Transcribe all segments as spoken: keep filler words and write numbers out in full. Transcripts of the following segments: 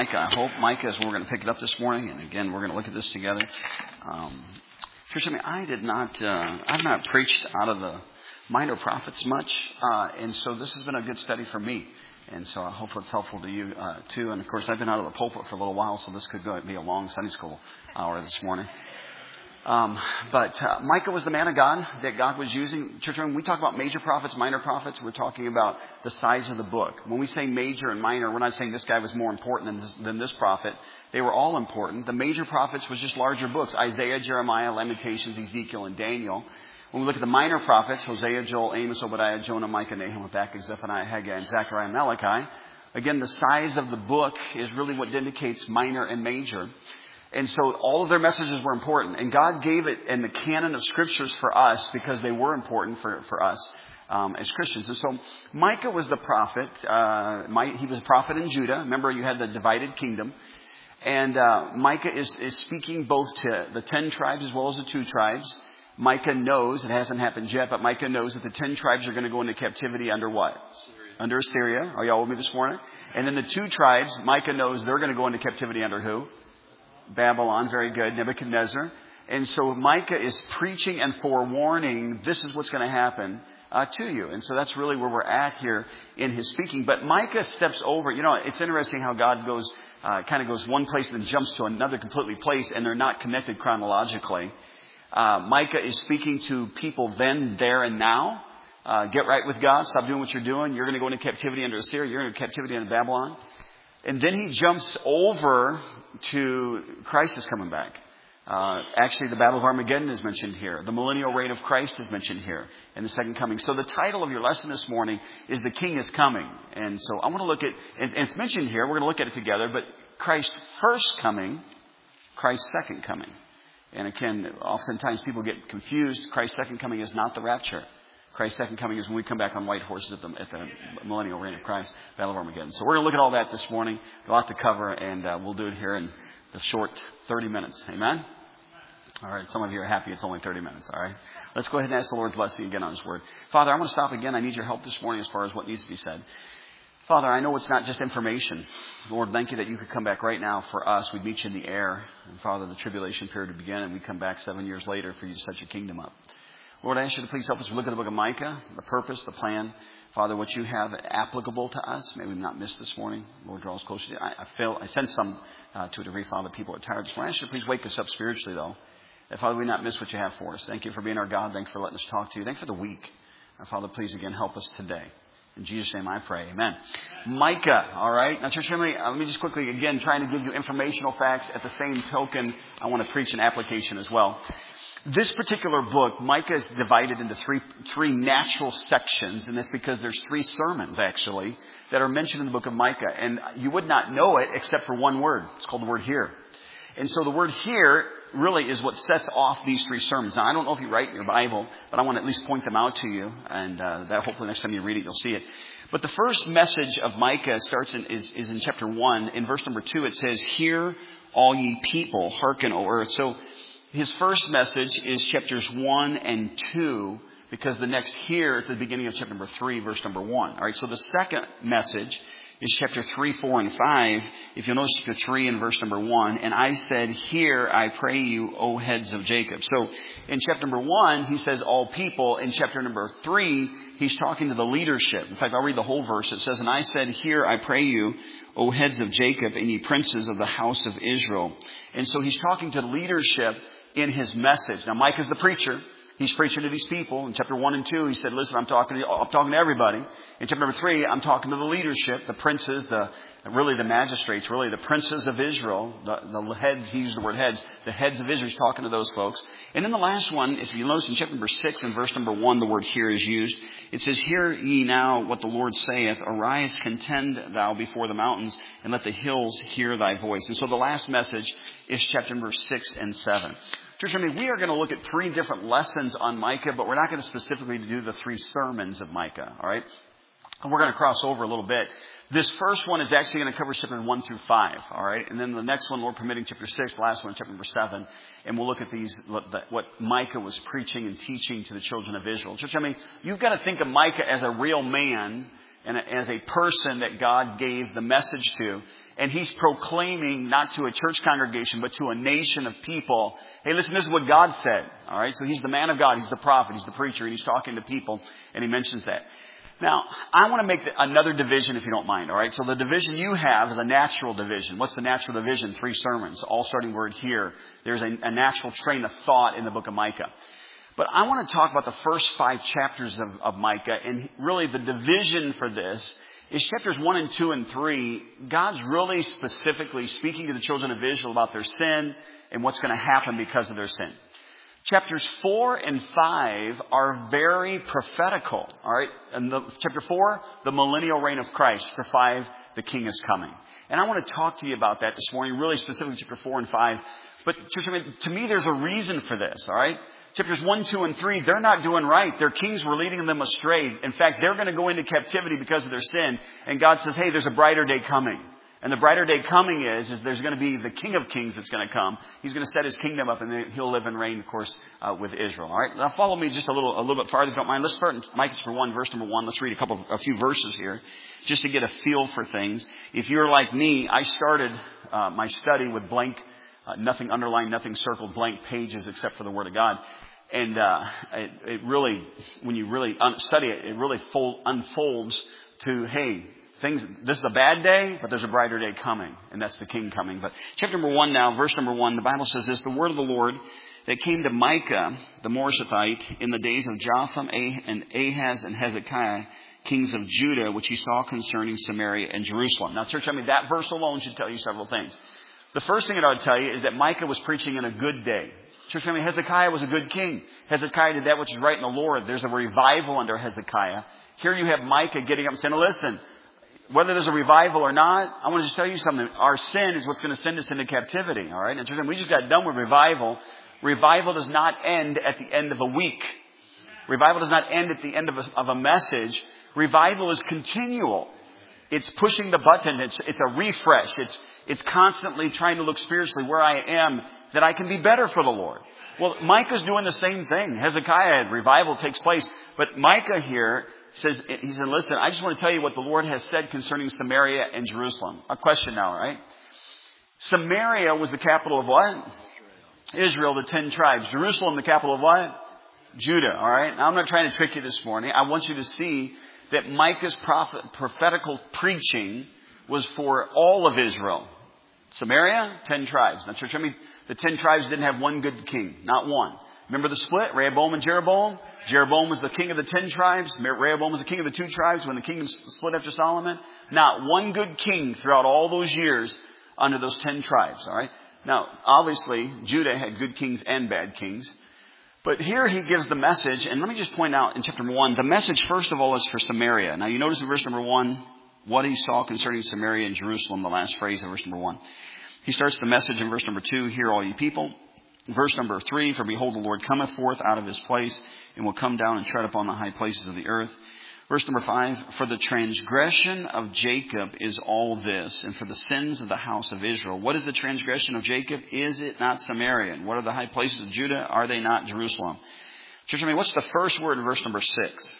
Micah, I hope. Micah is where we're going to pick it up this morning. And again, we're going to look at this together. Um, Church, I mean, I did not, uh, I've not preached out of the minor prophets much. Uh, and so this has been a good study for me. And so I hope it's helpful to you, uh, too. And of course, I've been out of the pulpit for a little while, so this could go, be a long Sunday school hour this morning. Um, but uh, Micah was the man of God that God was using. Church, when we talk about major prophets, minor prophets, we're talking about the size of the book. When we say major and minor, we're not saying this guy was more important than this, than this prophet. They were all important. The major prophets was just larger books: Isaiah, Jeremiah, Lamentations, Ezekiel, and Daniel. When we look at the minor prophets, Hosea, Joel, Amos, Obadiah, Jonah, Micah, Nahum, Habakkuk, Zephaniah, Haggai, and Zechariah, and Malachi. Again, the size of the book is really what indicates minor and major. And so all of their messages were important. And God gave it in the canon of scriptures for us because they were important for, for us um, as Christians. And so Micah was the prophet. Uh, My, he was a prophet in Judah. Remember, you had the divided kingdom. And uh, Micah is, is speaking both to the ten tribes as well as the two tribes. Micah knows, it hasn't happened yet, but Micah knows that the ten tribes are going to go into captivity under what? Syria. Under Assyria. Are y'all with me this morning? And then the two tribes, Micah knows they're going to go into captivity under who? Babylon. Very good. Nebuchadnezzar. And so Micah is preaching and forewarning, this is what's going to happen uh, to you. And so that's really where we're at here in his speaking. But Micah steps over. You know, it's interesting how God goes, uh, kind of goes one place and then jumps to another completely place, and they're not connected chronologically. Uh, Micah is speaking to people then, there, and now. Uh, get right with God. Stop doing what you're doing. You're going to go into captivity under Assyria. You're going to captivity under Babylon. And then he jumps over to Christ is coming back. Uh, actually, the Battle of Armageddon is mentioned here. The millennial reign of Christ is mentioned here in the second coming. So the title of your lesson this morning is The King is Coming. And so I want to look at, and, and it's mentioned here, we're going to look at it together, but Christ's first coming, Christ's second coming. And again, oftentimes people get confused. Christ's second coming is not the rapture. Christ's second coming is when we come back on white horses at the, at the millennial reign of Christ, Battle of Armageddon. So we're going to look at all that this morning. A lot to cover, and uh, we'll do it here in the short thirty minutes. Amen? All right. Some of you are happy it's only thirty minutes. All right. Let's go ahead and ask the Lord's blessing again on His Word. Father, I want to stop again. I need your help this morning as far as what needs to be said. Father, I know it's not just information. Lord, thank you that you could come back right now for us. We'd meet you in the air. And Father, the tribulation period would begin, and we come back seven years later for you to set your kingdom up. Lord, I ask you to please help us look at the book of Micah, the purpose, the plan. Father, what you have applicable to us. May we not miss this morning. Lord, draw us closer to you. I, I feel, I sense some uh, to a degree, Father, people are tired this morning. I ask you to please wake us up spiritually, though. That, Father, we not miss what you have for us. Thank you for being our God. Thank you for letting us talk to you. Thank you for the week. And Father, please again help us today. In Jesus' name I pray. Amen. Micah. All right. Now, church family, uh, let me just quickly, again, trying to give you informational facts. At the same token, I want to preach an application as well. This particular book, Micah, is divided into three three natural sections, and that's because there's three sermons, actually, that are mentioned in the book of Micah. And you would not know it except for one word. It's called the word here. And so the word here really is what sets off these three sermons. Now, I don't know if you write in your Bible, but I want to at least point them out to you, and uh, that hopefully next time you read it, you'll see it. But the first message of Micah starts in, is, is in chapter one. In verse number two, it says, "Hear, all ye people, hearken, O earth." So his first message is chapters one and two, because the next here at the beginning of chapter number three, verse number one. All right, so the second message is chapter three, four, and five. If you'll notice chapter three and verse number one, "And I said, Hear, I pray you, O heads of Jacob." So in chapter number one, he says all people. In chapter number three, he's talking to the leadership. In fact, I'll read the whole verse. It says, "And I said, Hear, I pray you, O heads of Jacob, and ye princes of the house of Israel." And so he's talking to the leadership in his message. Now, Micah's the preacher. He's preaching to these people. In chapter one and two, he said, "Listen, I'm talking to you, I'm talking to everybody." In chapter number three, I'm talking to the leadership, the princes, the really the magistrates, really the princes of Israel, the, the heads. He used the word heads. The heads of Israel. He's talking to those folks. And then the last one, if you notice in chapter number six and verse number one, the word "hear" is used. It says, "Hear ye now what the Lord saith. Arise, contend thou before the mountains, and let the hills hear thy voice." And so the last message is chapter number six and seven. Church, I mean, we are going to look at three different lessons on Micah, but we're not going to specifically do the three sermons of Micah, all right? And we're going to cross over a little bit. This first one is actually going to cover chapter one through five, all right? And then the next one, Lord permitting, chapter six, the last one, chapter number seven. And we'll look at these, what Micah was preaching and teaching to the children of Israel. Church, I mean, you've got to think of Micah as a real man and as a person that God gave the message to. And he's proclaiming not to a church congregation, but to a nation of people. Hey, listen, this is what God said. All right. So he's the man of God. He's the prophet. He's the preacher. And he's talking to people. And he mentions that. Now, I want to make another division, if you don't mind. All right. So the division you have is a natural division. What's the natural division? Three sermons, all starting word here. There's a, a natural train of thought in the book of Micah. But I want to talk about the first five chapters of, of Micah. And really the division for this is chapters one and two and three. God's really specifically speaking to the children of Israel about their sin and what's going to happen because of their sin. Chapters four and five are very prophetical. All right. And the, chapter four, the millennial reign of Christ. Chapter five, the king is coming. And I want to talk to you about that this morning, really specifically chapter four and five. But to me, there's a reason for this. All right. Chapters one, two, and three, they're not doing right. Their kings were leading them astray. In fact, they're going to go into captivity because of their sin. And God says, hey, there's a brighter day coming. And the brighter day coming is, is there's going to be the King of Kings that's going to come. He's going to set his kingdom up, and then he'll live and reign, of course, uh, with Israel. All right. Now follow me just a little, a little bit farther, if you don't mind. Let's start in Micah chapter one, verse number one. Let's read a couple, of, a few verses here, just to get a feel for things. If you're like me, I started uh, my study with blank, uh, nothing underlined, nothing circled, blank pages except for the Word of God. And uh, it, it really, when you really un- study it, it really fold, unfolds to, hey, things. This is a bad day, but there's a brighter day coming, and that's the King coming. But chapter number one now, verse number one, the Bible says this: the word of the Lord that came to Micah, the Moreshethite, in the days of Jotham and Ahaz and Hezekiah, kings of Judah, which he saw concerning Samaria and Jerusalem. Now, church, I mean, that verse alone should tell you several things. The first thing that I would tell you is that Micah was preaching in a good day. Church, I mean, Hezekiah was a good king. Hezekiah did that which is right in the Lord. There's a revival under Hezekiah. Here you have Micah getting up and saying, listen, whether there's a revival or not, I want to just tell you something. Our sin is what's going to send us into captivity. All right. And church, we just got done with revival. Revival does not end at the end of a week. Revival does not end at the end of a, of a message. Revival is continual. It's pushing the button. It's, it's a refresh. It's, it's constantly trying to look spiritually where I am, that I can be better for the Lord. Well, Micah's doing the same thing. Hezekiah, revival takes place. But Micah here says, he said, listen, I just want to tell you what the Lord has said concerning Samaria and Jerusalem. A question now, right? Samaria was the capital of what? Israel, the ten tribes. Jerusalem, the capital of what? Judah, all right? Now, I'm not trying to trick you this morning. I want you to see that Micah's prophet, prophetical preaching was for all of Israel. Samaria, ten tribes. Now, church, I mean, the ten tribes didn't have one good king. Not one. Remember the split? Rehoboam and Jeroboam? Jeroboam was the king of the ten tribes. Rehoboam was the king of the two tribes when the kingdom split after Solomon. Not one good king throughout all those years under those ten tribes. All right. Now, obviously, Judah had good kings and bad kings. But here he gives the message. And let me just point out in chapter number one, the message, first of all, is for Samaria. Now, you notice in verse number one, what he saw concerning Samaria and Jerusalem, the last phrase of verse number one. He starts the message in verse number two, hear all you people. Verse number three, for behold, the Lord cometh forth out of his place and will come down and tread upon the high places of the earth. Verse number five, for the transgression of Jacob is all this, and for the sins of the house of Israel. What is the transgression of Jacob? Is it not Samaria? And what are the high places of Judah? Are they not Jerusalem? Church, I mean, what's the first word in verse number six?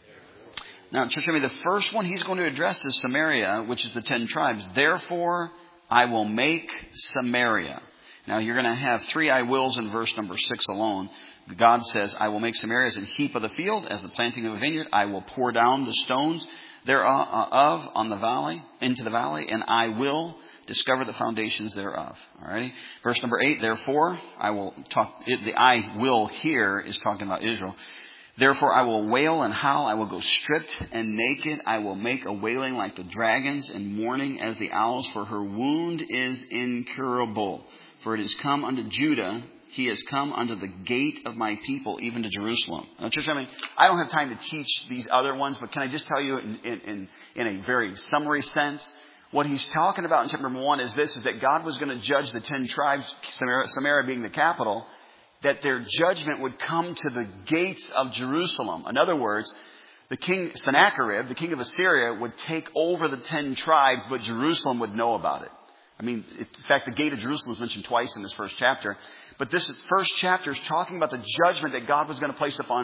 Now, church, I mean, the first one he's going to address is Samaria, which is the ten tribes. Therefore, I will make Samaria. Now, you're going to have three I wills in verse number six alone. God says, I will make Samaria as a heap of the field, as the planting of a vineyard. I will pour down the stones thereof on the valley, into the valley, and I will discover the foundations thereof. All right. Verse number eight, therefore, I will talk, the I will here is talking about Israel. Therefore, I will wail and howl. I will go stripped and naked. I will make a wailing like the dragons and mourning as the owls, for her wound is incurable. For it is come unto Judah, he has come unto the gate of my people, even to Jerusalem. Now, church, I mean, I don't have time to teach these other ones, but can I just tell you in, in, in a very summary sense, what he's talking about in chapter number one is this, is that God was going to judge the ten tribes, Samaria, Samaria being the capital, that their judgment would come to the gates of Jerusalem. In other words, the king, Sennacherib, the king of Assyria, would take over the ten tribes, but Jerusalem would know about it. I mean, in fact, the gate of Jerusalem is mentioned twice in this first chapter. But this first chapter is talking about the judgment that God was going to place upon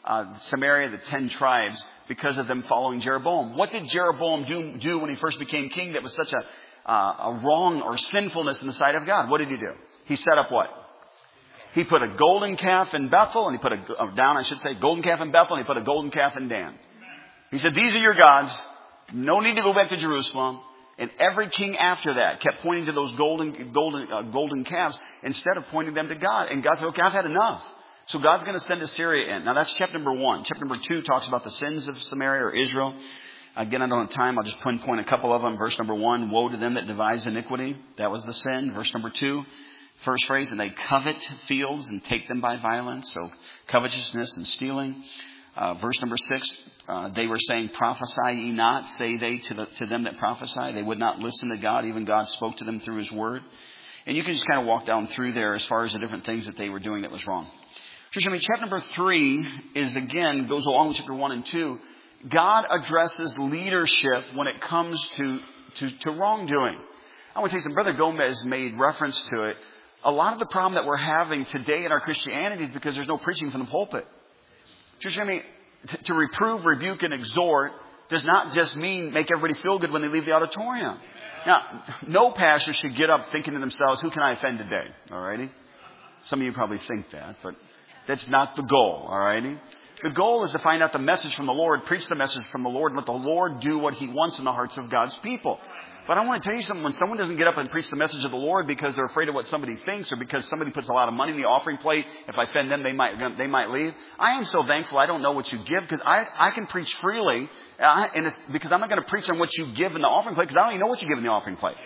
uh, Samaria, the ten tribes, because of them following Jeroboam. What did Jeroboam do, do when he first became king that was such a, uh, a wrong or sinfulness in the sight of God? What did he do? He set up what? He put a golden calf in Bethel, and he put a, uh, down, I should say, golden calf in Bethel, and he put a golden calf in Dan. He said, these are your gods. No need to go back to Jerusalem. And every king after that kept pointing to those golden, golden, uh, golden calves instead of pointing them to God. And God said, okay, I've had enough. So God's going to send Assyria in. Now that's chapter number one. Chapter number two talks about the sins of Samaria or Israel. Again, I don't have time. I'll just pinpoint a couple of them. Verse number one, woe to them that devise iniquity. That was the sin. Verse number two, first phrase, and they covet fields and take them by violence. So covetousness and stealing. Uh, verse number six, uh, they were saying, prophesy ye not, say they to, the, to them that prophesy. They would not listen to God. Even God spoke to them through his word. And you can just kind of walk down through there as far as the different things that they were doing that was wrong. Church, I mean, chapter number three is, again, goes along with chapter one and two. God addresses leadership when it comes to, to, to wrongdoing. I want to tell you something. Brother Gomez made reference to it. A lot of the problem that we're having today in our Christianity is because there's no preaching from the pulpit. Church, I mean, to, to reprove, rebuke, and exhort does not just mean make everybody feel good when they leave the auditorium. Now, no pastor should get up thinking to themselves, who can I offend today? Alrighty? Some of you probably think that, but that's not the goal. Alrighty? The goal is to find out the message from the Lord, preach the message from the Lord, and let the Lord do what he wants in the hearts of God's people. But I want to tell you something. When someone doesn't get up and preach the message of the Lord because they're afraid of what somebody thinks or because somebody puts a lot of money in the offering plate, if I offend them, they might they might leave. I am so thankful I don't know what you give because I, I can preach freely uh, and it's because I'm not going to preach on what you give in the offering plate because I don't even know what you give in the offering plate.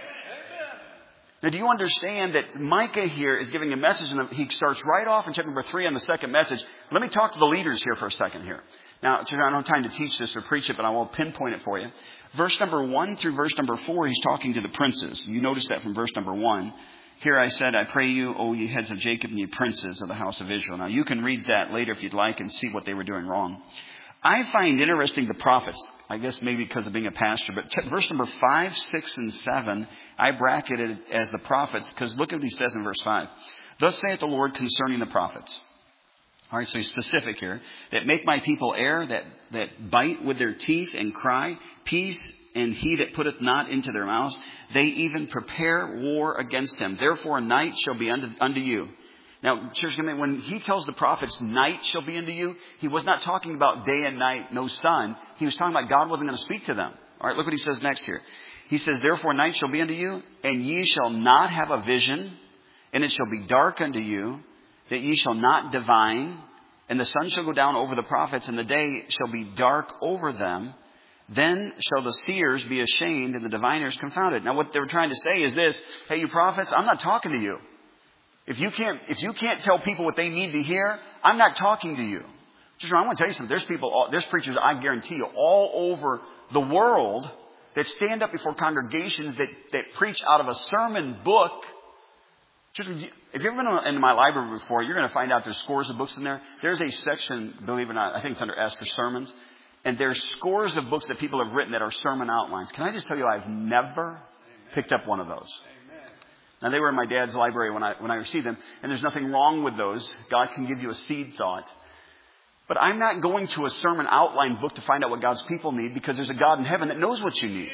Now, do you understand that Micah here is giving a message and he starts right off in chapter number three on the second message. Let me talk to the leaders here for a second here. Now, I don't have time to teach this or preach it, but I will pinpoint it for you. Verse number one through verse number four, he's talking to the princes. You notice that from verse number one. Here I said, I pray you, O ye heads of Jacob and ye princes of the house of Israel. Now, you can read that later if you'd like and see what they were doing wrong. I find interesting the prophets. I guess maybe because of being a pastor. But verse number five, six, and seven, I bracketed as the prophets because look at what he says in verse five. Thus saith the Lord concerning the prophets. All right, so he's specific here. That make my people err, that, that bite with their teeth and cry, peace, and he that putteth not into their mouths. They even prepare war against him. Therefore night shall be unto, unto you. Now, church, when he tells the prophets, night shall be unto you, he was not talking about day and night, no sun. He was talking about God wasn't going to speak to them. All right, look what he says next here. He says, therefore night shall be unto you, and ye shall not have a vision, and it shall be dark unto you, that ye shall not divine, and the sun shall go down over the prophets, and the day shall be dark over them. Then shall the seers be ashamed, and the diviners confounded. Now, what they were trying to say is this: hey, you prophets, I'm not talking to you. If you can't, if you can't tell people what they need to hear, I'm not talking to you. Just, I want to tell you something. There's people, there's preachers, I guarantee you, all over the world that stand up before congregations that, that preach out of a sermon book. Just, if you've ever been in my library before, you're going to find out there's scores of books in there. There's a section, believe it or not, I think it's under S for sermons. And there's scores of books that people have written that are sermon outlines. Can I just tell you, I've never picked up one of those. Now, they were in my dad's library when I when I received them, and there's nothing wrong with those. God can give you a seed thought. But I'm not going to a sermon outline book to find out what God's people need because there's a God in heaven that knows what you need.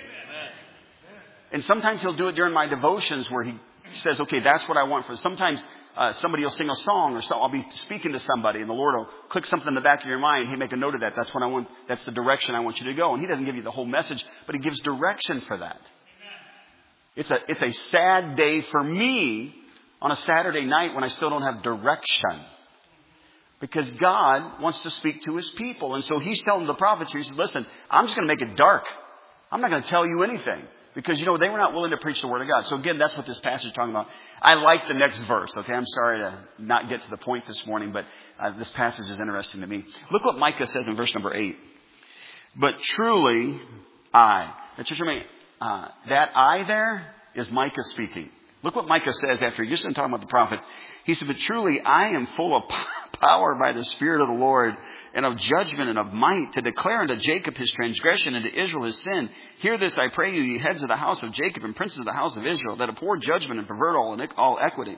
And sometimes he'll do it during my devotions where he says, okay, that's what I want for. Sometimes uh, somebody will sing a song or so. I'll be speaking to somebody and the Lord will click something in the back of your mind. He make a note of that. That's what I want. That's the direction I want you to go. And he doesn't give you the whole message, but he gives direction for that. It's a, it's a sad day for me on a Saturday night when I still don't have direction. Because God wants to speak to his people. And so he's telling the prophets here, he says, listen, I'm just going to make it dark. I'm not going to tell you anything. Because, you know, they were not willing to preach the word of God. So again, that's what this passage is talking about. I like the next verse. Okay, I'm sorry to not get to the point this morning, but uh, this passage is interesting to me. Look what Micah says in verse number eight. But truly, I. That's just for me. Uh, that I there is Micah speaking. Look what Micah says after he just been talking about the prophets. He said, but truly I am full of power by the Spirit of the Lord and of judgment and of might to declare unto Jacob his transgression and to Israel his sin. Hear this, I pray you, ye heads of the house of Jacob and princes of the house of Israel, that abhor judgment and pervert all, all equity.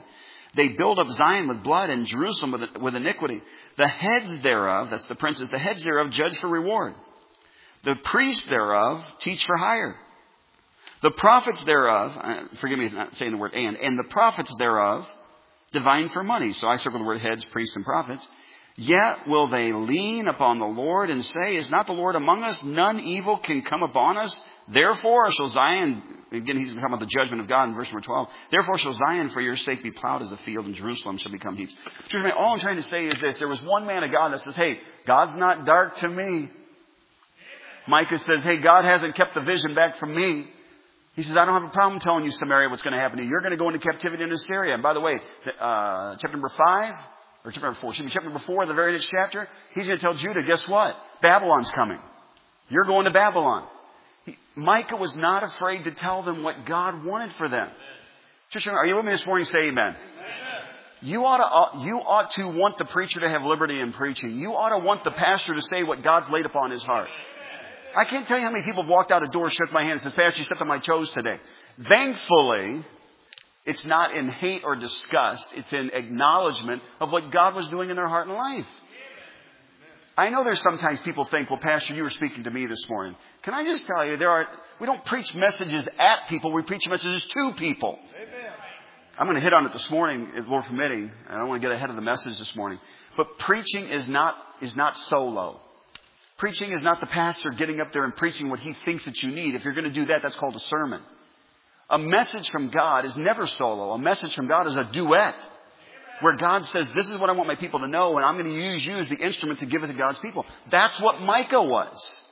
They build up Zion with blood and Jerusalem with, with iniquity. The heads thereof, that's the princes, the heads thereof judge for reward. The priests thereof teach for hire. The prophets thereof, uh, forgive me for not saying the word and, and the prophets thereof divine for money. So I circle the word heads, priests, and prophets. Yet will they lean upon the Lord and say, is not the Lord among us? None evil can come upon us. Therefore shall Zion, again he's talking about the judgment of God in verse number twelve. Therefore shall Zion for your sake be plowed as a field, and Jerusalem shall become heaps. All I'm trying to say is this. There was one man of God that says, hey, God's not dark to me. Micah says, hey, God hasn't kept the vision back from me. He says, I don't have a problem telling you, Samaria, what's going to happen to you. You're going to go into captivity in Assyria. And by the way, uh, chapter number five, or chapter number four, excuse me, chapter number four, the very next chapter, he's going to tell Judah, guess what? Babylon's coming. You're going to Babylon. He, Micah was not afraid to tell them what God wanted for them. Just, are you with me this morning? Say amen. Amen. You ought to, you ought to want the preacher to have liberty in preaching. You ought to want the pastor to say what God's laid upon his heart. I can't tell you how many people have walked out a door, shook my hand, and says, Pastor, you stepped on my toes today. Thankfully, it's not in hate or disgust. It's in acknowledgement of what God was doing in their heart and life. I know there's sometimes people think, well, Pastor, you were speaking to me this morning. Can I just tell you, there are, we don't preach messages at people. We preach messages to people. Amen. I'm going to hit on it this morning, if Lord permitting. I don't want to get ahead of the message this morning. But preaching is not, is not solo. Preaching is not the pastor getting up there and preaching what he thinks that you need. If you're going to do that, that's called a sermon. A message from God is never solo. A message from God is a duet. Where God says, this is what I want my people to know, and I'm going to use you as the instrument to give it to God's people. That's what Micah was.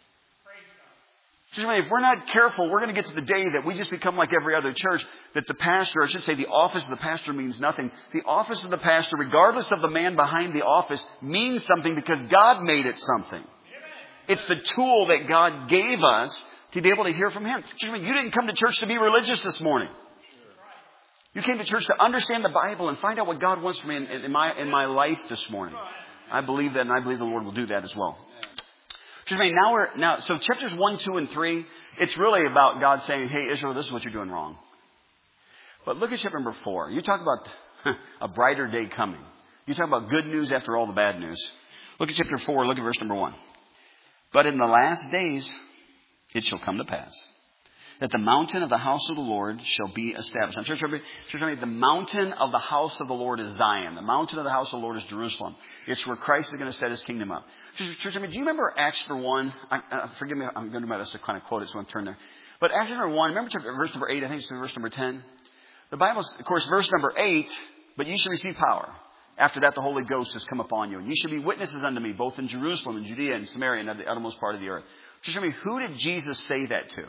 If we're not careful, we're going to get to the day that we just become like every other church, that the pastor, I should say the office of the pastor means nothing. The office of the pastor, regardless of the man behind the office, means something because God made it something. It's the tool that God gave us to be able to hear from Him. You didn't come to church to be religious this morning. You came to church to understand the Bible and find out what God wants for me in, in, my, in my life this morning. I believe that, and I believe the Lord will do that as well. Now we're, now, so chapters one, two, and three, it's really about God saying, hey, Israel, this is what you're doing wrong. But look at chapter number four. You talk about a brighter day coming. You talk about good news after all the bad news. Look at chapter four. Look at verse number one. But in the last days, it shall come to pass that the mountain of the house of the Lord shall be established. Now, church, church, the mountain of the house of the Lord is Zion. The mountain of the house of the Lord is Jerusalem. It's where Christ is going to set His kingdom up. Church, church, I mean, do you remember Acts chapter one? I, uh, forgive me, I'm going to do my best to kind of quote it, so I'm turn there. But Acts chapter one, remember chapter, verse number eight, I think it's verse number ten. The Bible, of course, verse number eight, but you shall receive power. After that, the Holy Ghost has come upon you. And you shall be witnesses unto me, both in Jerusalem and Judea and Samaria and at the uttermost part of the earth. Just remember, who did Jesus say that to?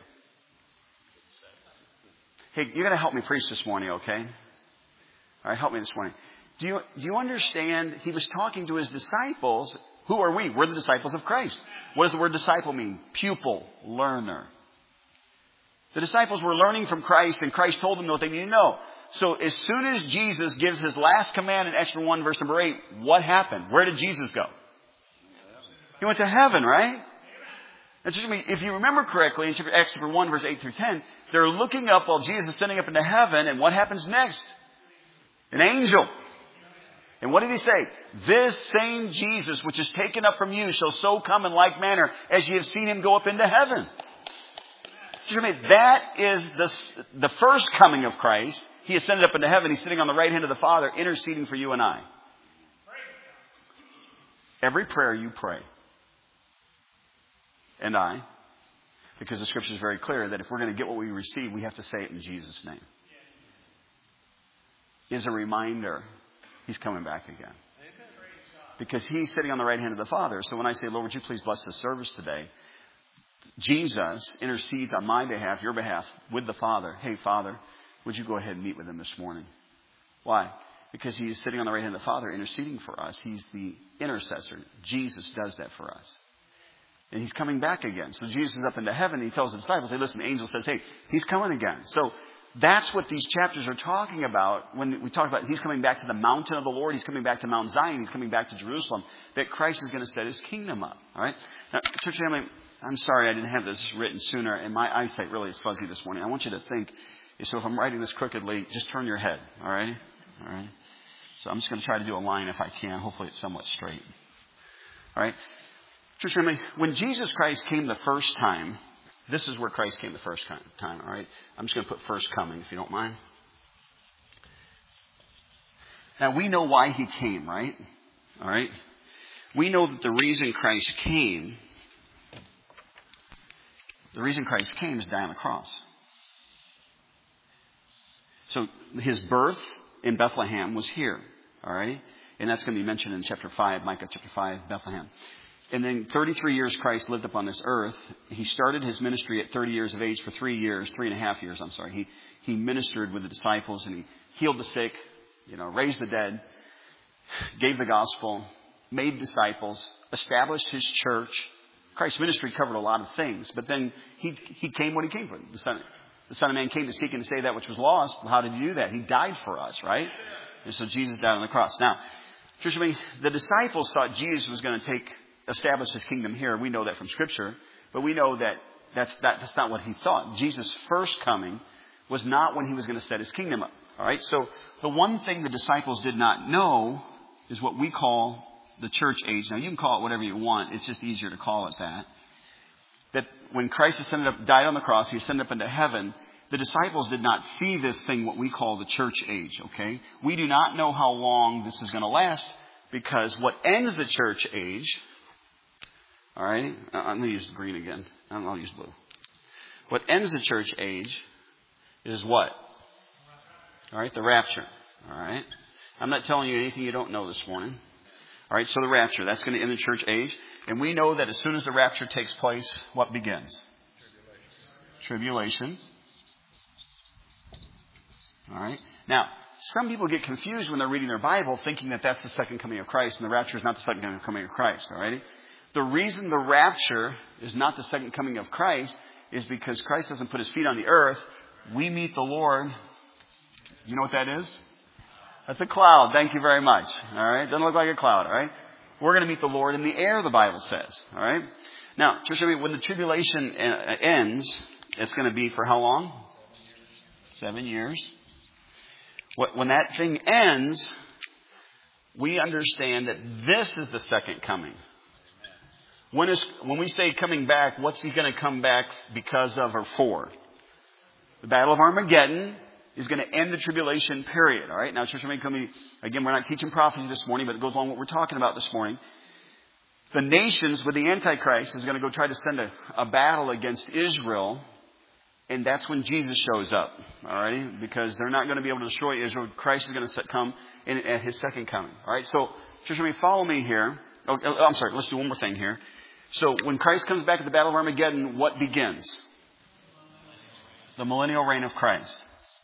Hey, you're going to help me preach this morning, okay? All right, help me this morning. Do you, do you understand? He was talking to His disciples. Who are we? We're the disciples of Christ. What does the word disciple mean? Pupil, learner. The disciples were learning from Christ, and Christ told them what they needed to know. So as soon as Jesus gives His last command in Acts one, verse number eight, what happened? Where did Jesus go? He went to heaven, right? And so, if you remember correctly, in Acts one, verse eight through ten, they're looking up while Jesus is ascending up into heaven, and what happens next? An angel. And what did He say? This same Jesus, which is taken up from you, shall so come in like manner as ye have seen Him go up into heaven. That is the, the first coming of Christ. He ascended up into heaven. He's sitting on the right hand of the Father, interceding for you and I. Every prayer you pray, and I, because the Scripture is very clear that if we're going to get what we receive, we have to say it in Jesus' name. Is a reminder He's coming back again. Because He's sitting on the right hand of the Father. So when I say, Lord, would you please bless this service today? Jesus intercedes on my behalf, your behalf, with the Father. Hey, Father, would you go ahead and meet with Him this morning? Why? Because He is sitting on the right hand of the Father interceding for us. He's the intercessor. Jesus does that for us. And He's coming back again. So Jesus is up into heaven. And He tells the disciples, hey, listen, the angel says, hey, He's coming again. So that's what these chapters are talking about when we talk about He's coming back to the mountain of the Lord. He's coming back to Mount Zion. He's coming back to Jerusalem. That Christ is going to set His kingdom up. All right? Now, church family, I'm sorry I didn't have this written sooner. And my eyesight really is fuzzy this morning. I want you to think. So if I'm writing this crookedly, just turn your head. All right? All right. So I'm just going to try to do a line if I can. Hopefully it's somewhat straight. All right. Church family, when Jesus Christ came the first time, this is where Christ came the first time. All right. I'm just going to put first coming, if you don't mind. Now we know why he came, right? All right. We know that the reason Christ came, the reason Christ came is to die on the cross. So his birth in Bethlehem was here, all right? And that's going to be mentioned in chapter five, Micah chapter five, Bethlehem. And then thirty-three years Christ lived upon this earth. He started his ministry at thirty years of age for three years, three and a half years, I'm sorry. He he ministered with the disciples and he healed the sick, you know, raised the dead, gave the gospel, made disciples, established his church. Christ's ministry covered a lot of things, but then he he came what he came for. The Son, the Son of Man came to seek and to save that which was lost. How did he do that? He died for us, right? And so Jesus died on the cross. Now, church, I mean, the disciples thought Jesus was going to take establish his kingdom here. We know that from Scripture, but we know that that's that, that's not what he thought. Jesus' first coming was not when he was going to set his kingdom up. All right. So the one thing the disciples did not know is what we call the church age. Now you can call it whatever you want. It's just easier to call it that. That when Christ ascended up, died on the cross, he ascended up into heaven. The disciples did not see this thing, what we call the church age. Okay. We do not know how long this is going to last, because what ends the church age, all right, I'm going to use green again. I'll use blue. What ends the church age is what? All right, the rapture. All right. I'm not telling you anything you don't know this morning. All right, so the rapture, that's going to end the church age. And we know that as soon as the rapture takes place, what begins? Tribulation. Tribulation. All right. Now, some people get confused when they're reading their Bible, thinking that that's the second coming of Christ, and the rapture is not the second coming of Christ. All right. The reason the rapture is not the second coming of Christ is because Christ doesn't put his feet on the earth. We meet the Lord. You know what that is? That's a cloud. Thank you very much. All right. Doesn't look like a cloud. All right. We're going to meet the Lord in the air, the Bible says. All right. Now, church, when the tribulation ends, it's going to be for how long? Seven years. When that thing ends, we understand that this is the second coming. When is when we say coming back, what's he going to come back because of or for? The Battle of Armageddon is going to end the tribulation period. All right. Now, church, again, we're not teaching prophecy this morning, but it goes along with what we're talking about this morning. The nations with the Antichrist is going to go try to send a, a battle against Israel. And that's when Jesus shows up. All right. Because they're not going to be able to destroy Israel. Christ is going to come in at his second coming. All right. So, church, follow me here. Oh, I'm sorry. Let's do one more thing here. So when Christ comes back at the Battle of Armageddon, what begins? The millennial reign of Christ.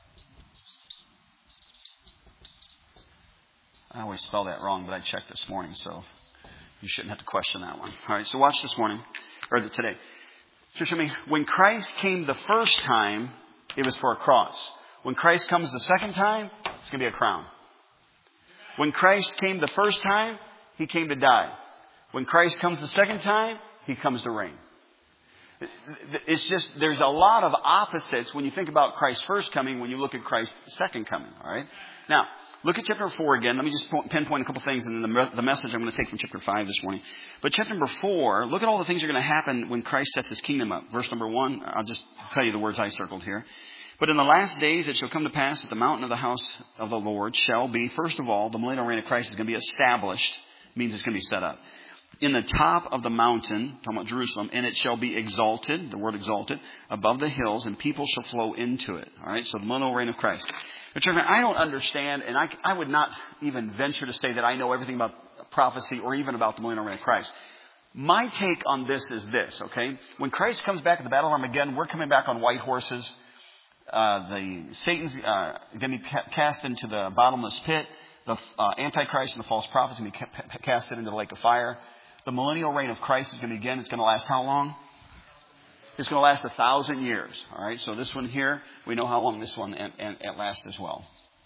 I always spell that wrong, but I checked this morning, so you shouldn't have to question that one. All right, so watch this morning, or today. Church, I mean, when Christ came the first time, it was for a cross. When Christ comes the second time, it's going to be a crown. When Christ came the first time, he came to die. When Christ comes the second time, he comes to reign. It's just, there's a lot of opposites when you think about Christ's first coming, when you look at Christ's second coming. All right. Now, look at chapter four again. Let me just pinpoint a couple things and then the, the message I'm going to take from chapter five this morning. But chapter number four, look at all the things that are going to happen when Christ sets his kingdom up. Verse number one, I'll just tell you the words I circled here. But in the last days it shall come to pass that the mountain of the house of the Lord shall be, first of all, the millennial reign of Christ is going to be established. Means it's going to be set up. In the top of the mountain, talking about Jerusalem, and it shall be exalted, the word exalted, above the hills, and people shall flow into it. All right, so the millennial reign of Christ. But I don't understand, and I, I would not even venture to say that I know everything about prophecy or even about the millennial reign of Christ. My take on this is this, okay? When Christ comes back at the Battle of Armageddon, we're coming back on white horses. Uh, the Satan's uh, going to be cast into the bottomless pit. The uh, Antichrist and the false prophets are going to be cast into the lake of fire. The millennial reign of Christ is going to begin. It's going to last how long? It's going to last a thousand years. All right. So this one here, we know how long this one and, and, and lasts as well.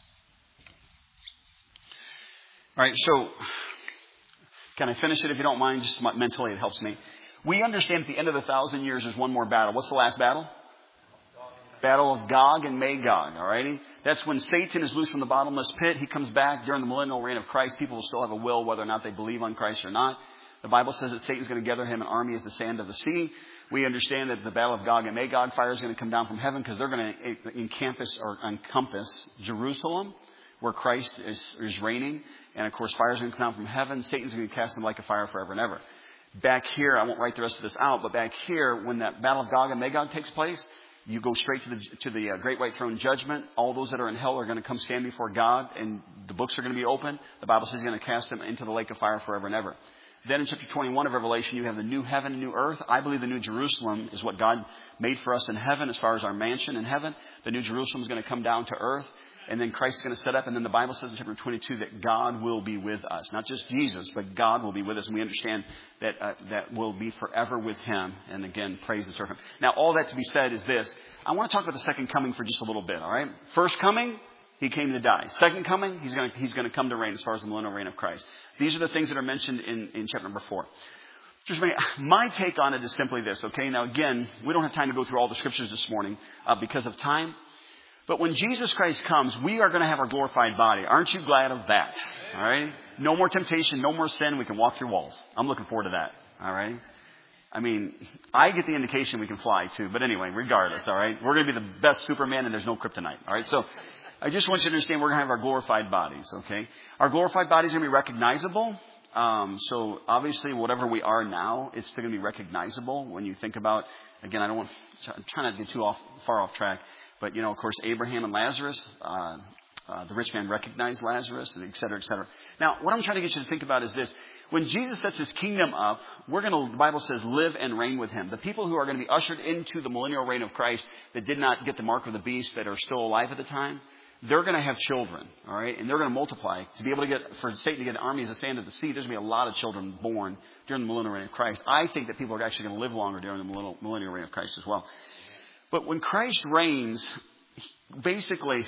All right. So can I finish it if you don't mind? Just mentally, it helps me. We understand at the end of the thousand years, there's one more battle. What's the last battle? Battle of Gog and Magog, alrighty? That's when Satan is loose from the bottomless pit. He comes back during the millennial reign of Christ. People will still have a will whether or not they believe on Christ or not. The Bible says that Satan's going to gather him an army as the sand of the sea. We understand that the Battle of Gog and Magog fire is going to come down from heaven because they're going to encompass or encompass Jerusalem, where Christ is, is reigning. And of course, fire is going to come down from heaven. Satan's going to cast him like a fire forever and ever. Back here, I won't write the rest of this out, but back here, when that Battle of Gog and Magog takes place, you go straight to the to the uh, Great White Throne Judgment. All those that are in hell are going to come stand before God, and the books are going to be open. The Bible says He's going to cast them into the lake of fire forever and ever. Then in chapter twenty-one of Revelation, you have the new heaven and new earth. I believe the new Jerusalem is what God made for us in heaven as far as our mansion in heaven. The new Jerusalem is going to come down to earth. And then Christ is going to set up. And then the Bible says in chapter twenty-two that God will be with us. Not just Jesus, but God will be with us. And we understand that uh, that we'll be forever with Him. And again, praise and serve Him. Now, all that to be said is this. I want to talk about the second coming for just a little bit, all right? First coming, He came to die. Second coming, He's going to, he's going to come to reign as far as the millennial reign of Christ. These are the things that are mentioned in, in chapter number four. Just my take on it is simply this, okay? Now, again, we don't have time to go through all the scriptures this morning uh, because of time. But when Jesus Christ comes, we are going to have our glorified body. Aren't you glad of that? All right? No more temptation, no more sin. We can walk through walls. I'm looking forward to that. All right? I mean, I get the indication we can fly too. But anyway, regardless, all right? We're going to be the best Superman and there's no kryptonite. All right? So I just want you to understand we're going to have our glorified bodies, okay? Our glorified bodies are going to be recognizable. Um, so obviously, whatever we are now, it's still going to be recognizable when you think about, again, I don't want, I'm trying not to get too off, far off track. But, you know, of course, Abraham and Lazarus, uh, uh, the rich man recognized Lazarus, and et cetera, et cetera. Now, what I'm trying to get you to think about is this. When Jesus sets His kingdom up, we're going to, the Bible says, live and reign with Him. The people who are going to be ushered into the millennial reign of Christ that did not get the mark of the beast, that are still alive at the time, they're going to have children, all right? And they're going to multiply. To be able to get, for Satan to get an army as the sand of the sea, there's going to be a lot of children born during the millennial reign of Christ. I think that people are actually going to live longer during the millennial, millennial reign of Christ as well. But when Christ reigns, basically,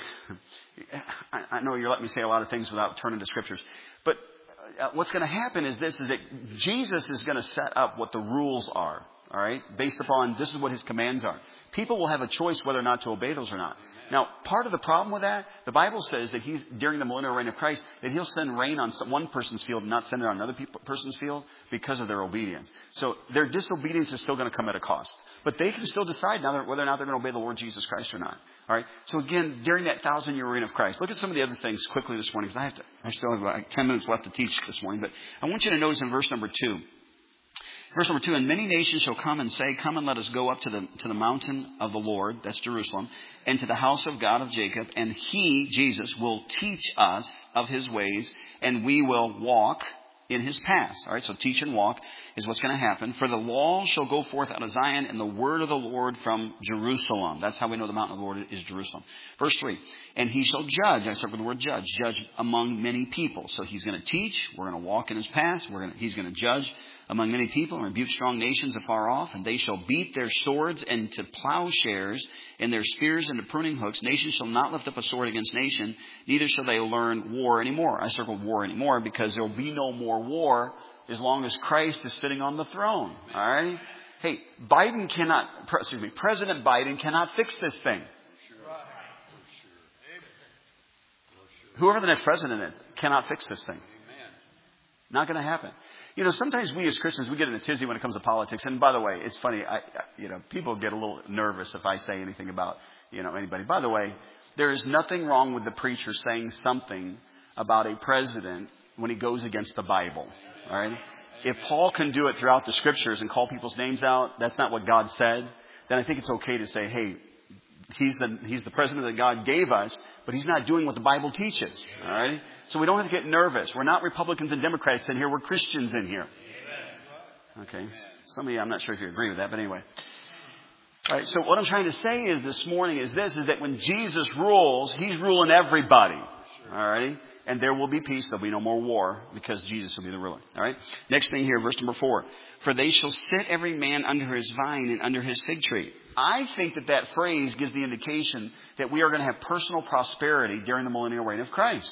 I, I know you're letting me say a lot of things without turning to scriptures, but uh, what's going to happen is this, is that Jesus is going to set up what the rules are, all right, based upon this is what His commands are. People will have a choice whether or not to obey those or not. Now, part of the problem with that, the Bible says that He's, during the millennial reign of Christ, that He'll send rain on some, one person's field and not send it on another pe- person's field because of their obedience. So their disobedience is still going to come at a cost. But they can still decide now whether or not they're going to obey the Lord Jesus Christ or not. All right. So again, during that thousand year reign of Christ, look at some of the other things quickly this morning, because I have to, I still have like ten minutes left to teach this morning. But I want you to notice in verse number two. Verse number two, and many nations shall come and say, come and let us go up to the to the mountain of the Lord, that's Jerusalem, and to the house of God of Jacob, and He, Jesus, will teach us of His ways, and we will walk in His paths. All right, so teach and walk is what's going to happen. For the law shall go forth out of Zion, and the word of the Lord from Jerusalem. That's how we know the mountain of the Lord is Jerusalem. Verse three, and He shall judge. I start with the word judge. Judge among many people. So He's going to teach. We're going to walk in His paths. We're going to, He's going to judge among many people, and rebuke strong nations afar off, and they shall beat their swords into plowshares, and their spears into pruning hooks. Nation shall not lift up a sword against nation, neither shall they learn war anymore. I circled war anymore because there will be no more war as long as Christ is sitting on the throne. All right? Hey, Biden cannot, excuse me, President Biden cannot fix this thing. Whoever the next president is cannot fix this thing. Not going to happen. You know, sometimes we as Christians, we get in a tizzy when it comes to politics. And by the way, it's funny, I, I, you know, people get a little nervous if I say anything about, you know, anybody. By the way, there is nothing wrong with the preacher saying something about a president when he goes against the Bible. All right? If Paul can do it throughout the scriptures and call people's names out, that's not what God said, then I think it's okay to say, hey, He's the he's the president that God gave us, but he's not doing what the Bible teaches. All right? So we don't have to get nervous. We're not Republicans and Democrats in here. We're Christians in here. Okay. Some of you, I'm not sure if you agree with that, but anyway. All right. So what I'm trying to say is this morning is this, is that when Jesus rules, He's ruling everybody. All right? And there will be peace. There'll be no more war because Jesus will be the ruler. All right? Next thing here, verse number four. For they shall sit every man under his vine and under his fig tree. I think that that phrase gives the indication that we are going to have personal prosperity during the millennial reign of Christ.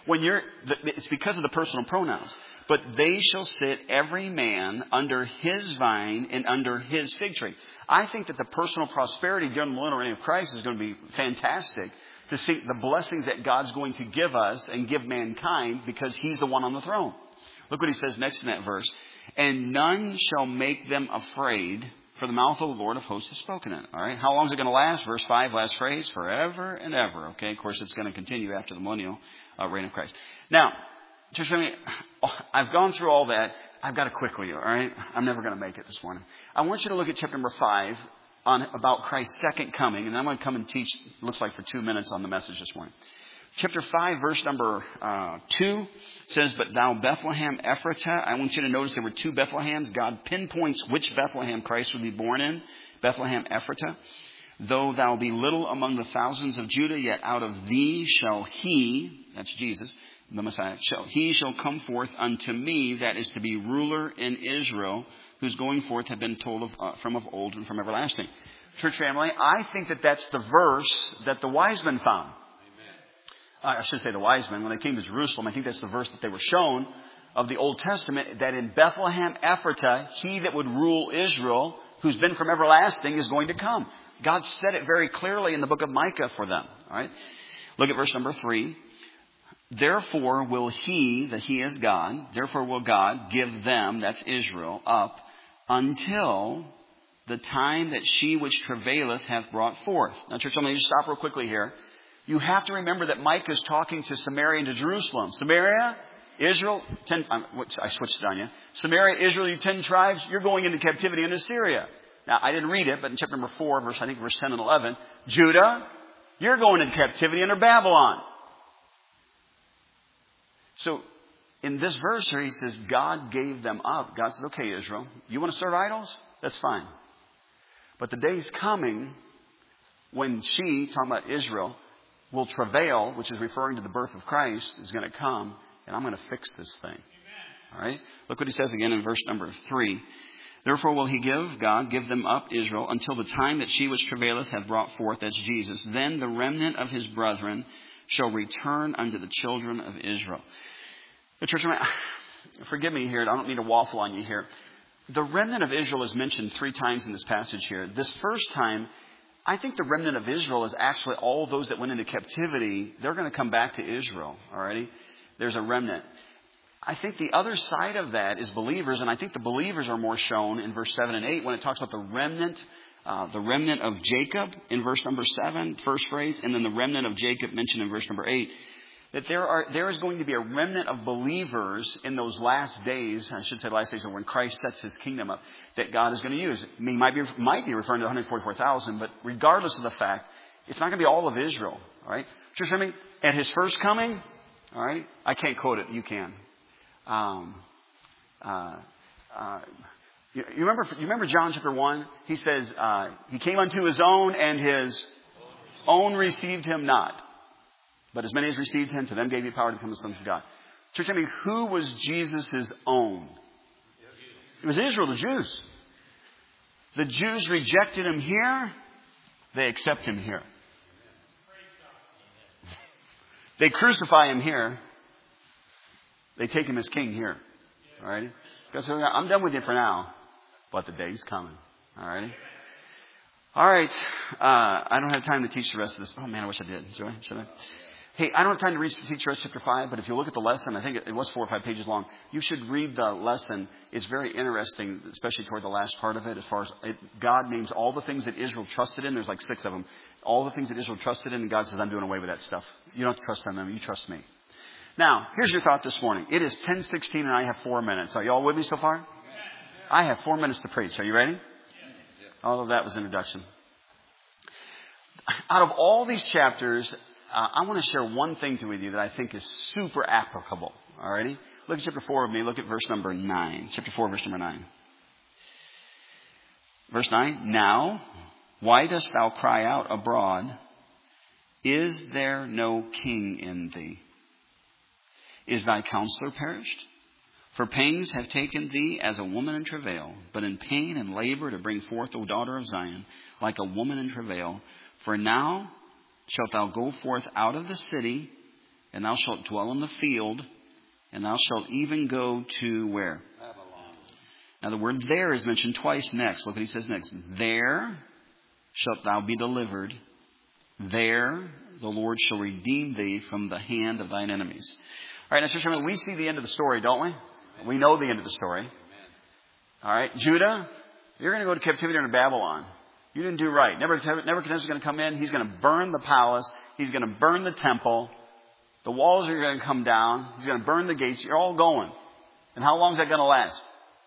When you're, it's because of the personal pronouns. But they shall sit every man under his vine and under his fig tree. I think that the personal prosperity during the millennial reign of Christ is going to be fantastic to see the blessings that God's going to give us and give mankind because He's the one on the throne. Look what He says next in that verse. And none shall make them afraid, for the mouth of the Lord of hosts has spoken it. All right. How long is it going to last? Verse five, last phrase, forever and ever. Okay. Of course, it's going to continue after the millennial uh, reign of Christ. Now, just let me, I've gone through all that. I've got to quickly, all right? I'm never going to make it this morning. I want you to look at chapter number five on about Christ's second coming. And I'm going to come and teach, looks like for two minutes on the message this morning. Chapter five, verse number uh, two says, But thou Bethlehem Ephratah. I want you to notice there were two Bethlehems. God pinpoints which Bethlehem Christ would be born in. Bethlehem Ephratah. Though thou be little among the thousands of Judah, yet out of thee shall he, that's Jesus, the Messiah, shall, he shall come forth unto me, that is to be ruler in Israel, whose going forth have been told of, uh, from of old and from everlasting. Church family, I think that that's the verse that the wise men found. Uh, I should say the wise men. When they came to Jerusalem, I think that's the verse that they were shown of the Old Testament, that in Bethlehem Ephratah, he that would rule Israel, who's been from everlasting, is going to come. God said it very clearly in the book of Micah for them. All right. Look at verse number three. Therefore will he, that he is God, therefore will God give them, that's Israel, up until the time that she which travaileth hath brought forth. Now, church, I'm going to just stop real quickly here. You have to remember that Micah is talking to Samaria and to Jerusalem. Samaria, Israel, ten, I switched it on you. Samaria, Israel, you ten tribes, you're going into captivity into Syria. Now, I didn't read it, but in chapter number four, verse, I think verse ten and eleven, Judah, you're going into captivity under Babylon. So, in this verse here, he says, God gave them up. God says, okay, Israel, you want to serve idols? That's fine. But the day's coming when she, talking about Israel, will travail, which is referring to the birth of Christ, is going to come, and I'm going to fix this thing. Amen. All right? Look what he says again in verse number three. Therefore will he give, God, give them up, Israel, until the time that she which travaileth hath brought forth, that's Jesus. Then the remnant of his brethren shall return unto the children of Israel. The church, forgive me here. I don't mean to waffle on you here. The remnant of Israel is mentioned three times in this passage here. This first time, I think the remnant of Israel is actually all those that went into captivity. They're going to come back to Israel. Alrighty, there's a remnant. I think the other side of that is believers, and I think the believers are more shown in verse seven and eight when it talks about the remnant. Uh, the remnant of Jacob in verse number seven, first phrase, and then the remnant of Jacob mentioned in verse number eight. That there are there is going to be a remnant of believers in those last days, I should say last days, when Christ sets His kingdom up, that God is going to use. I mean, might be might be referring to one hundred forty-four thousand, but regardless of the fact, it's not going to be all of Israel. All right, just I mean, at His first coming, all right, I can't quote it. You can. Um, uh, uh, You remember, you remember John chapter one? He says, uh, he came unto his own and his own received him not. But as many as received him, to them gave he power to become the sons of God. Church, I mean, who was Jesus' own? It was Israel, the Jews. The Jews rejected him here. They accept him here. They crucify him here. They take him as king here. All right? Because I'm done with you for now. But the day's coming. All righty? All right. Uh, I don't have time to teach the rest of this. Oh, man, I wish I did. Joy, should I? Hey, I don't have time to read, teach the rest of chapter five, but if you look at the lesson, I think it, it was four or five pages long. You should read the lesson. It's very interesting, especially toward the last part of it, as far as it, God names all the things that Israel trusted in. There's like six of them. All the things that Israel trusted in, and God says, I'm doing away with that stuff. You don't trust in them. You trust me. Now, here's your thought this morning. It is ten sixteen, and I have four minutes. Are you all with me so far? I have four minutes to preach. Are you ready? All of that was introduction. Out of all these chapters, uh, I want to share one thing to with you that I think is super applicable. Alrighty? Look at chapter four with me. Look at verse number nine. Chapter four, verse number nine. Verse nine. Now, why dost thou cry out abroad? Is there no king in thee? Is thy counselor perished? For pangs have taken thee as a woman in travail, but in pain and labor to bring forth, O daughter of Zion, like a woman in travail. For now shalt thou go forth out of the city, and thou shalt dwell in the field, and thou shalt even go to where? Babylon. Now the word there is mentioned twice next. Look what he says next. There shalt thou be delivered. There the Lord shall redeem thee from the hand of thine enemies. All right, now church, we see the end of the story, don't we? We know the end of the story. All right, Judah, you're going to go to captivity into Babylon. You didn't do right. Nebuchadnezzar's going to come in. He's going to burn the palace. He's going to burn the temple. The walls are going to come down. He's going to burn the gates. You're all going. And how long is that going to last?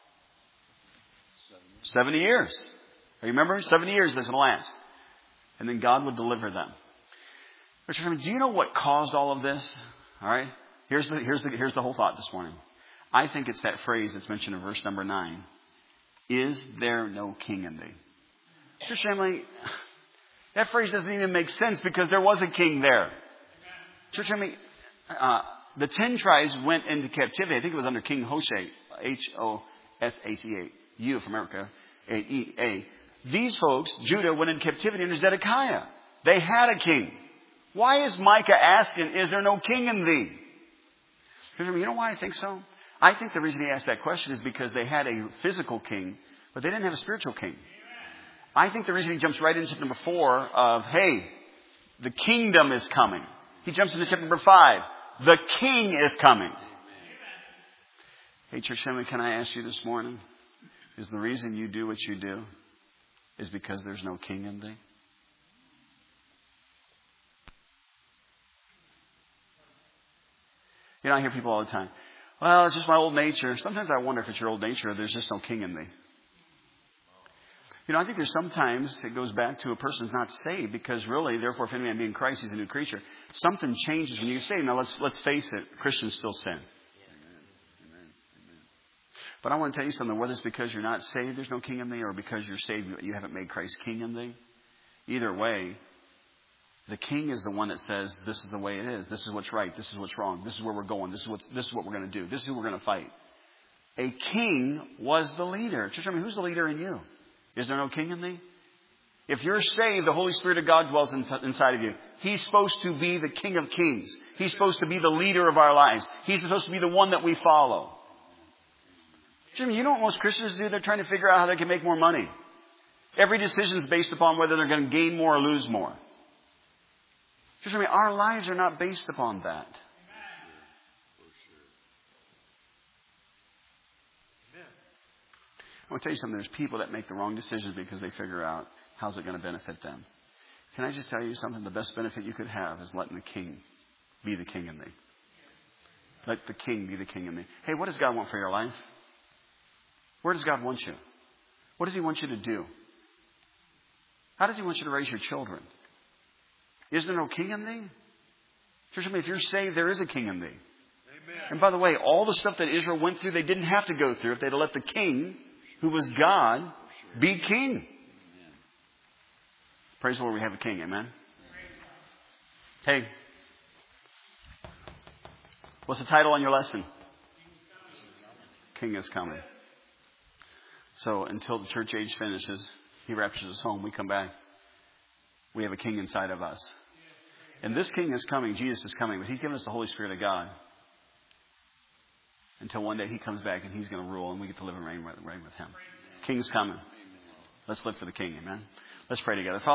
Seventy years. You remember? Seventy years that's going to last. And then God would deliver them. Do you know what caused all of this? All right. Here's the, here's the, here's the whole thought this morning. I think it's that phrase that's mentioned in verse number nine. Is there no king in thee? Church family, that phrase doesn't even make sense because there was a king there. Church family, uh, the ten tribes went into captivity. I think it was under King Hoshea, H O S H E A, U from America, A E A. These folks, Judah, went into captivity under Zedekiah. They had a king. Why is Micah asking, is there no king in thee? You know why I think so? I think the reason he asked that question is because they had a physical king, but they didn't have a spiritual king. I think the reason he jumps right into number four of, hey, the kingdom is coming. He jumps into chapter number five. The king is coming. Hey, church family, can I ask you this morning, is the reason you do what you do is because there's no king in thee? You know, I hear people all the time, well, it's just my old nature. Sometimes I wonder if it's your old nature or there's just no king in thee. You know, I think there's sometimes it goes back to a person's not saved because really, therefore, if any man be in Christ, he's a new creature. Something changes when you get saved. Now, let's let's face it, Christians still sin. But I want to tell you something. Whether it's because you're not saved, there's no king in thee, or because you're saved, you haven't made Christ king in thee. Either way, the king is the one that says, this is the way it is. This is what's right. This is what's wrong. This is where we're going. This is what, this is what we're going to do. This is who we're going to fight. A king was the leader. Church, I mean, who's the leader in you? Is there no king in thee? If you're saved, the Holy Spirit of God dwells inside of you. He's supposed to be the King of Kings. He's supposed to be the leader of our lives. He's supposed to be the one that we follow. Jimmy, you know what most Christians do? They're trying to figure out how they can make more money. Every decision is based upon whether they're going to gain more or lose more. Just remember, our lives are not based upon that. I want to tell you something. There's people that make the wrong decisions because they figure out how's it going to benefit them. Can I just tell you something? The best benefit you could have is letting the king be the king in thee. Let the king be the king in thee. Hey, what does God want for your life? Where does God want you? What does he want you to do? How does he want you to raise your children? Is there no king in thee? Church, I mean, if you're saved, there is a king in thee. Amen. And by the way, all the stuff that Israel went through, they didn't have to go through if they'd let the king, who was God, be king. Amen. Praise the Lord, we have a king. Amen. Hey, what's the title on your lesson? King is coming. So until the church age finishes, he raptures us home, we come back. We have a king inside of us. And this king is coming. Jesus is coming. But he's given us the Holy Spirit of God. Until one day he comes back and he's going to rule and we get to live and reign with, reign with him. King's coming. Let's live for the king. Amen. Let's pray together. Father,